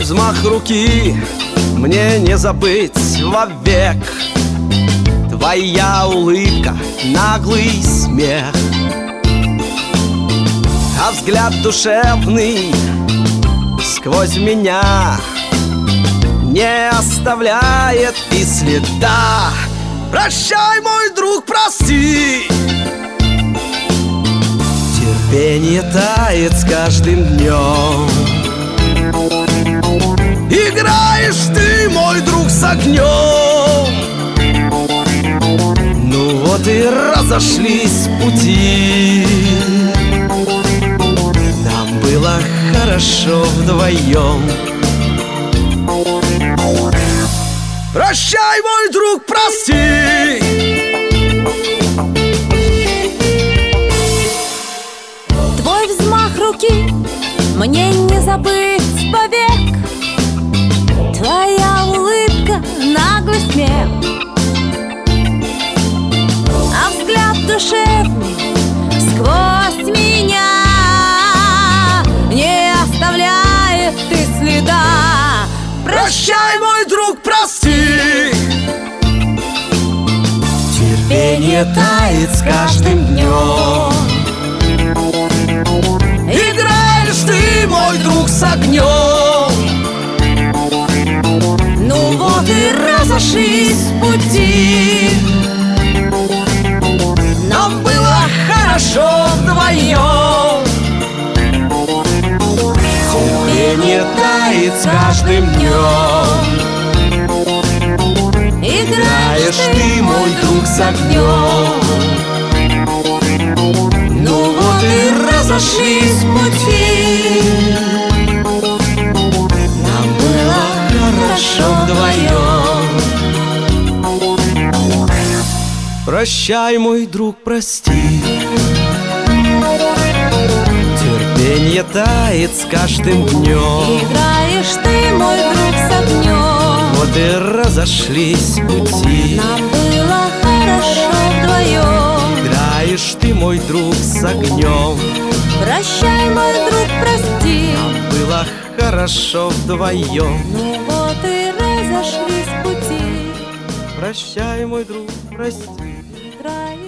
взмах руки мне не забыть вовек. Твоя улыбка, наглый смех, а взгляд душевный сквозь меня не оставляет и следа. Прощай, мой друг, прости. Терпение тает с каждым днем. Играешь ты, мой друг, с огнем. Ну вот и разошлись пути. Нам было хорошо вдвоем. Прощай, мой друг, прости. Твой взмах руки мне не забыть вовек. Твоя улыбка, наглый смех, а взгляд душевный сквозь меня не оставляет и следа. Прощай, мой друг, прости. Терпение тает с каждым днем. Играешь ты, мой друг, с огнем. Ну вот и разошлись пути. Нам было хорошо вдвоем. Терпение тает с каждым днем. Играешь ты, мой друг, с огнем. Ну вот и разошлись пути. Нам было хорошо вдвоем. Прощай, мой друг, прости. Терпение тает с каждым днем. Играешь ты, мой друг, с огнем. Вот и разошлись пути. Нам было хорошо вдвоем. Играешь ты, мой друг, с огнем. Прощай, мой друг, прости. Нам было хорошо вдвоем. Ну вот и разошлись пути. Прощай, мой друг, прости. Играешь